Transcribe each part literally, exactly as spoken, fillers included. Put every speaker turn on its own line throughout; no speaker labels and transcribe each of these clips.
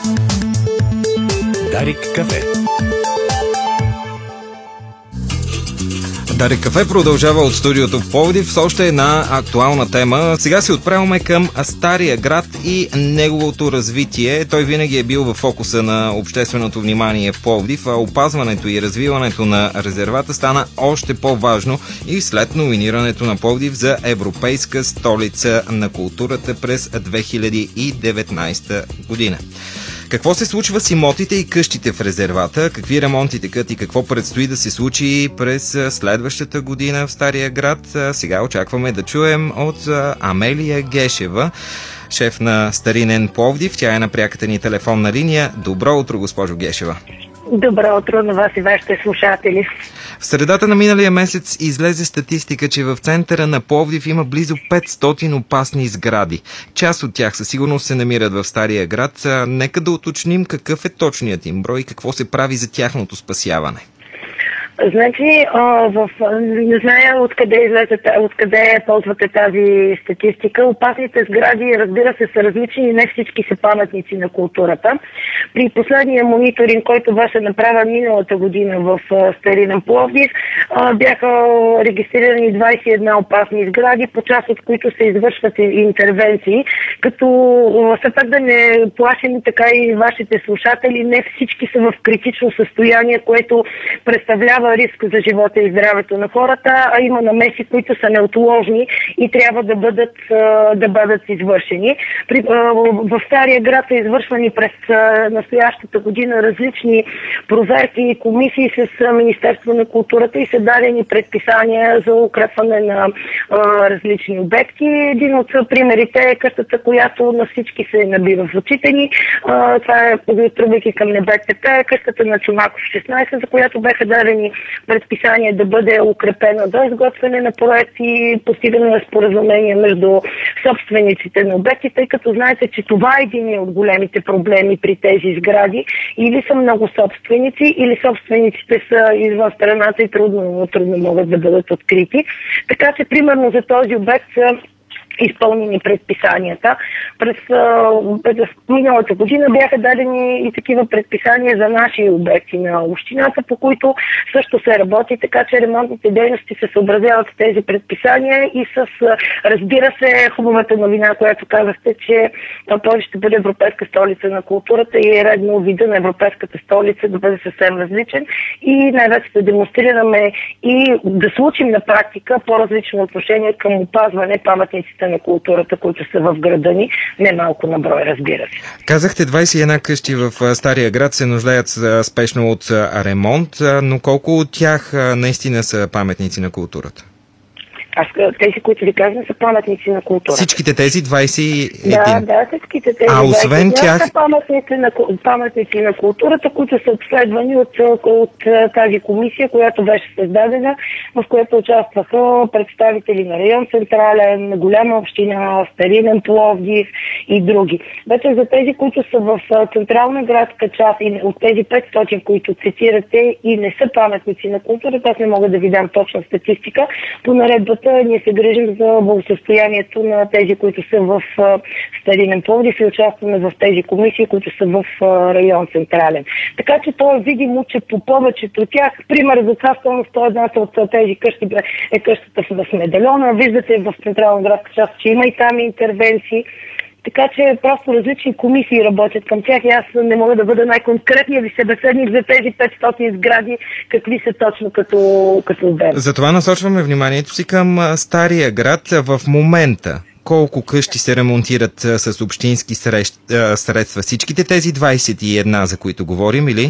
Дарик кафе.
Дарик кафе продължава от студиото в Пловдив с още една актуална тема. Сега се отправяме към Стария град и неговото развитие. Той винаги е бил в фокуса на общественото внимание в Пловдив, а опазването и развиването на резервата стана още по-важно и след номинирането на Пловдив за Европейска столица на културата през две хиляди и деветнадесета година. Какво се случва с имотите и къщите в резервата? Какви ремонти текат и какво предстои да се случи през следващата година в Стария град? Сега очакваме да чуем от Амелия Гешева, шеф на Старинен Пловдив. Тя е на пряката ни телефонна линия. Добро утро, госпожо Гешева.
Добро утро на вас и вашите слушатели.
В средата на миналия месец излезе статистика, че в центъра на Пловдив има близо петстотин опасни сгради. Част от тях със сигурност се намират в Стария град. Нека да уточним какъв е точният им брой и какво се прави за тяхното спасяване.
Значи, а, в, не зная откъде излезете, откъде ползвате тази статистика. Опасните сгради, разбира се, са различни и не всички са паметници на културата. При последния мониторинг, който беше направен миналата година в Старинен Пловдив, а, бяха регистрирани двадесет и една опасни сгради, по част от които се извършват интервенции, като все пак да не плашим така и вашите слушатели, не всички са в критично състояние, което представлява риск за живота и здравето на хората, а има намеси, които са неотложни и трябва да бъдат, да бъдат извършени. При, в Стария град са извършвани през настоящата година различни проверки и комисии с Министерство на културата и са дадени предписания за укрепване на а, различни обекти. Един от примерите е къщата, която на всички се набива в очите ни. А, това е, тръгвайки към НБТП, къщата на Чомаков шестнадесет, за която беха дадени предписание да бъде укрепена до изготвяне на проекти, постигане на споразумение между собствениците на обекти, тъй като знаете, че това е един от големите проблеми при тези сгради. Или са много собственици, или собствениците са извън страната и трудно, трудно могат да бъдат открити. Така че, примерно за този обект са изпълнени предписанията. През, през миналата година бяха дадени и такива предписания за наши обекти на общината, по които също се работи, така че ремонтните дейности се съобразяват с тези предписания и с, разбира се, хубавата новина, която казахте, че той ще бъде Европейска столица на културата и е редно вида на Европейската столица да бъде съвсем различен и най-вече да демонстрираме и да случим на практика по-различно отношение към опазване паметниците на културата, които са в града ни, не малко на брой, разбира се.
Казахте, двадесет и една къщи в Стария град се нуждаят спешно от ремонт, но колко от тях наистина са паметници на културата?
Аз, тези, които ви казвам, са паметници на културата.
Всичките тези двадесет и една?
Да, да, всичките тези
а, освен тях...
са паметници на, паметници на културата, които са обследвани от, от, от тази комисия, която беше създадена, в която участваха представители на район Централен, Голяма община, Старинен Пловдив и други. Вече за тези, които са в централна градска част и от тези петстотин, които цитирате и не са паметници на културата, аз не мога да ви дам точна статистика. По наредбата ние се грижим за благосъстоянието на тези, които са в Старинен Пловдив и участваме в тези комисии, които са в район Централен. Така че то е видимо, че по повечето от тях, пример за това сто една от тези къщи е къщата в Медальона. Виждате в Централна градска част, че има и там интервенции. Така че просто различни комисии работят към тях и аз не мога да бъда най-конкретния ви събеседник за тези петстотин сгради, какви са точно като, като обем.
Затова насочваме вниманието си към Стария град в момента. Колко къщи се ремонтират с общински средства? Всичките тези двадесет и една, за които говорим, или?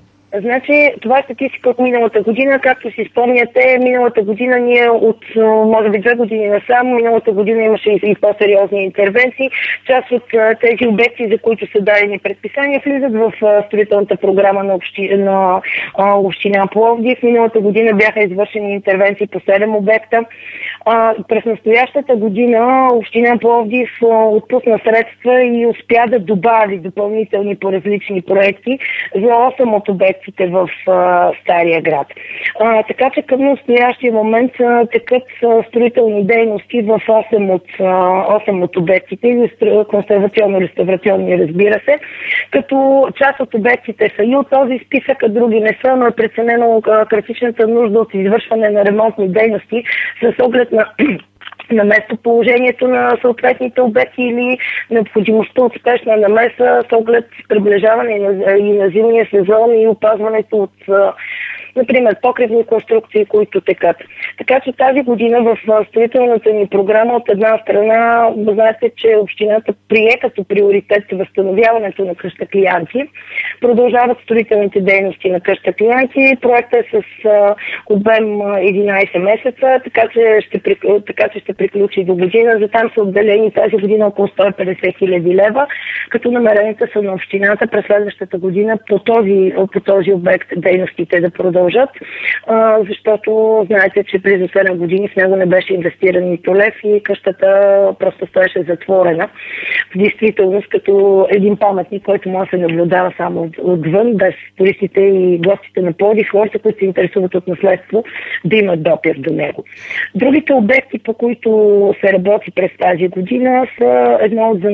Значи, това е статистика от миналата година. Както си спомняте, миналата година ние от, може би, две години насам, миналата година имаше и по-сериозни интервенции. Част от тези обекти, за които са дадени предписания, влизат в строителната програма на, общи, на а, община Пловдив. Миналата година бяха извършени интервенции по седем обекта. А, през настоящата година община Пловдив отпусна средства и успя да добави допълнителни по различни проекти за осем от обекти обектите в а, Стария град. А, така че към настоящия момент а, текат а, строителни дейности в осем от, а, осем от обектите, консервационно-реставрационни, разбира се, като част от обектите са и от този списък, а други не са, но е преценено а, критичната нужда от извършване на ремонтни дейности с оглед на на местоположението на съответните обекти или необходимостта от спешна намеса с оглед приближаване на, и на зимния сезон и опазването от, например, покривни конструкции, които текат. Така че тази година в строителната ни програма от една страна, знаете, че общината прие като приоритет възстановяването на къща клиенти. Продължават строителните дейности на къща клиенти. Проектът е с а, обем единайсет месеца, така че, ще, така че ще приключи до година. За там са отделени тази година около сто и петдесет хиляди лева, като намерените са на общината през следващата година по този, по този обект дейностите да продължат, а, защото знаете, че през седем години в него не беше инвестиран нито лев и къщата просто стоеше затворена. В действителност като един паметник, който може да се наблюдава само отвън, без туристите и гостите на Пловдив, хората, които се интересуват от наследство, да имат допир до него. Другите обекти, по които се работи през тази година, са едно от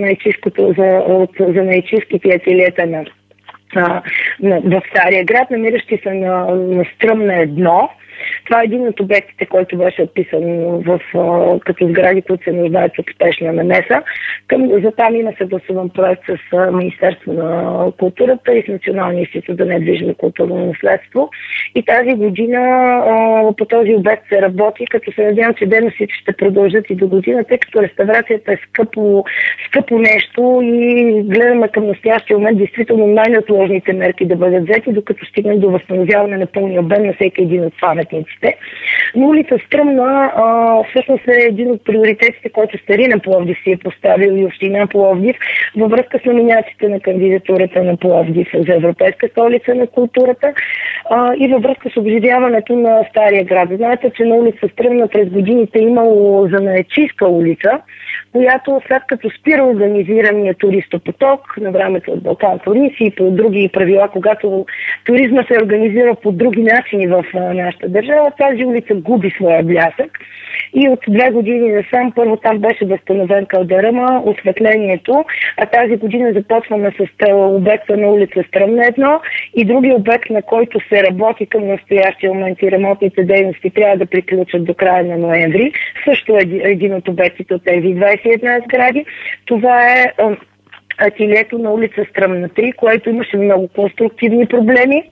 занаятчийските ателиета на, на, на, в Стария град, намиращи се на, на Стръмна едно. Това е един от обектите, който беше описан в, като сгради, които се нуждаят от спешна намеса. Към, за там има съгласуван проект с Министерство на културата и с Националния институт за недвижимо културно наследство. И тази година а, по този обект се работи, като се надявам, че дейностите ще продължат и до година, тъй като реставрацията е скъпо, скъпо нещо и гледаме към настоящия момент действително най-неотложните мерки да бъдат взети, докато стигнем до възстановяване на пълния обем на всеки един от паметниците. Но улица Стръмна а, всъщност е един от приоритетите, който Старина Пловдив си е поставил и община Пловдив във връзка с номинациите на кандидатурата на Пловдив за Европейска столица на културата а, и във връзка с обживяването на Стария град. Знаете, че на улица Стръмна през годините е имало занаятчийска улица, която след като спира организирания туристопоток на времето от Балкан Туризм и по други правила, когато туризма се организира по други начини в нашата държава, тази улица губи своя блясък. И от две години насам първо там беше възстановен калдеръма, осветлението, а тази година започваме с обекта на улица Стръмна едно и други обект, на който се работи към настоящия момент и ремонтните дейности трябва да приключат до края на ноември. Също е един от обектите от тези двайсет и една сгради. Това е ателието на улица Стръмна три, което имаше много конструктивни проблеми.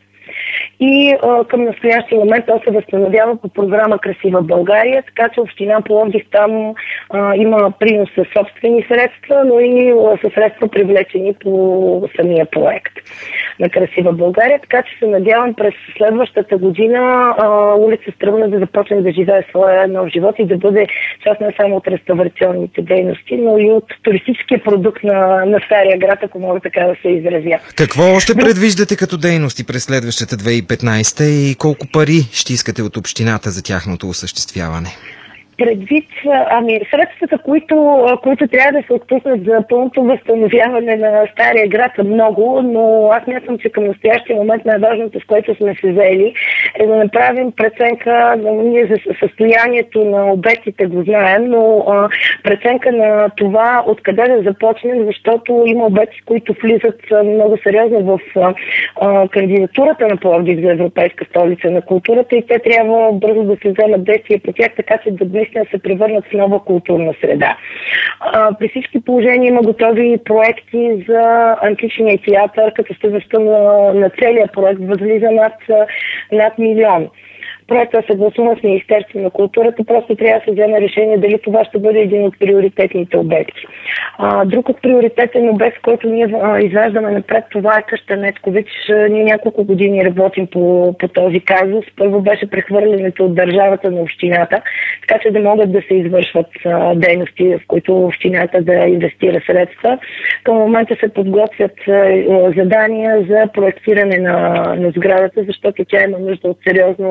И а, към настоящия момент то се възстановява по програма Красива България, така че община Пловдив там а, има принос със собствени средства, но и а, със средства привлечени по самия проект на Красива България, така че се надявам през следващата година а, улица Стръмна да започне да живее своя нов живот и да бъде част не само от реставрационните дейности, но и от туристическия продукт на, на Стария град, ако мога така да се изразя.
Какво още предвиждате като дейности през следващата две хиляди и петнайсета и колко пари ще искате от общината за тяхното осъществяване?
Предвид, ами, средствата, които, които трябва да се отпуснат за пълното възстановяване на Стария град са много, но аз мятам, че към настоящия момент най-важното, с което сме се взели, е да направим преценка, ние за състоянието на обектите го знаем, но а, преценка на това откъде да започнем, защото има обекти, които влизат много сериозно в а, а, кандидатурата на Пловдив за Европейска столица на културата и те трябва бързо да се вземат действия по тях, така че да наистина се превърнат в нова културна среда. А, при всички положения има готови проекти за античния театър, като стойността на, на целия проект възлиза над, над милион. Проектът е съгласуван с Министерство на културата, просто трябва да се вземе решение дали това ще бъде един от приоритетните обекти. А, друг от приоритетен обект, който ние а, извеждаме напред, това е къща Неткович. Ние няколко години работим по, по този казус. Първо беше прехвърлянето от държавата на общината, така че да могат да се извършват а, дейности, в които общината да инвестира средства. Към момента се подготвят а, задания за проектиране на, на сградата, защото тя има нужда от сериозно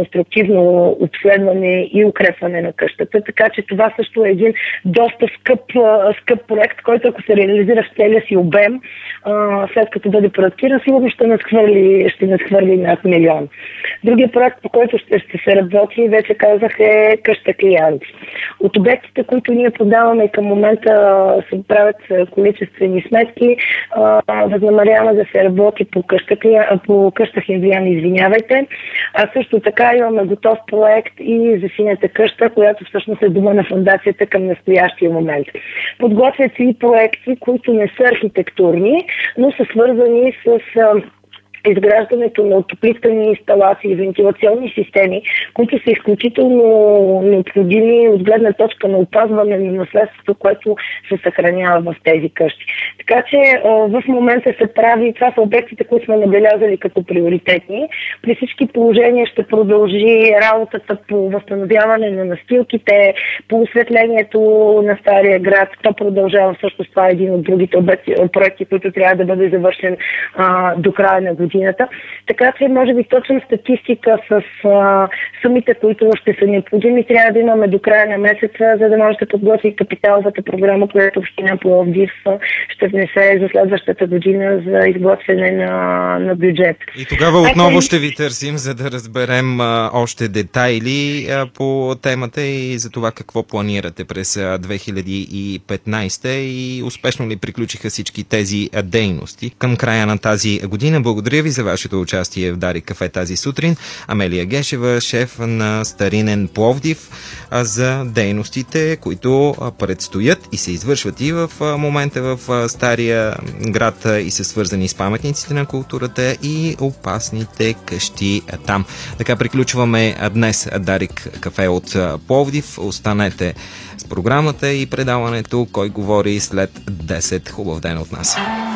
конструктивно обследване и укрепване на къщата. Така че това също е един доста скъп, скъп проект, който ако се реализира в целия си обем, след като бъде проектиран, сигурно ще надхвърли, ще надхвърли над милион. Другия проект, по който ще, ще се работи, вече казах, е къща клиенти. От обектите, които ние подаваме към момента се правят количествени сметки, възнамеряваме да се работи по къща, по къща Хинвиян, извинявайте. А също така имаме готов проект и за синята къща, която всъщност е дома на фондацията към настоящия момент. Подготвят се и проекти, които не са архитектурни, но са свързани с изграждането на отоплителни инсталации и вентилационни системи, които са изключително необходими от гледна точка на опазване на наследството, което се съхранява в тези къщи. Така че в момента се прави, това са обектите, които сме набелязали като приоритетни. При всички положения ще продължи работата по възстановяване на настилките, по осветлението на Стария град. То продължава, всъщност това е един от другите обекти, проекти, които трябва да бъде завършен а, до края на година. Така че, може би, точна статистика с а, сумите, които ще са необходими, трябва да имаме до края на месеца, за да може да подготви капиталовата програма, която община Пловдив ще внесе за следващата година за изготвяне на, на бюджет.
И тогава отново ще ви търсим, за да разберем а, още детайли а, по темата и за това какво планирате през а, две хиляди и петнадесета и успешно ли приключиха всички тези а, дейности към края на тази година. Благодаря ви за вашето участие в Дарик кафе тази сутрин. Амелия Гешева, шеф на Старинен Пловдив, за дейностите, които предстоят и се извършват и в момента в Стария град и са свързани с паметниците на културата и опасните къщи там. Така приключваме днес Дарик кафе от Пловдив. Останете с програмата и предаването "Кой говори" след десет. Хубав ден от нас.